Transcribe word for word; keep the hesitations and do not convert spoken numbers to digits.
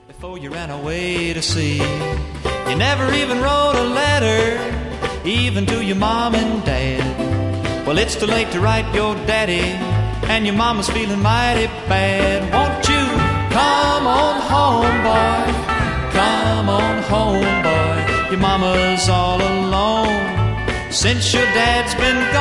Before you ran away to sea, you never even wrote a letter, even to your mom and dad. Well, it's too late to write your daddy, and your mama's feeling mighty bad. Won't you come on home, boy? Come on home, boy. Your mama's all alone since your dad's been gone.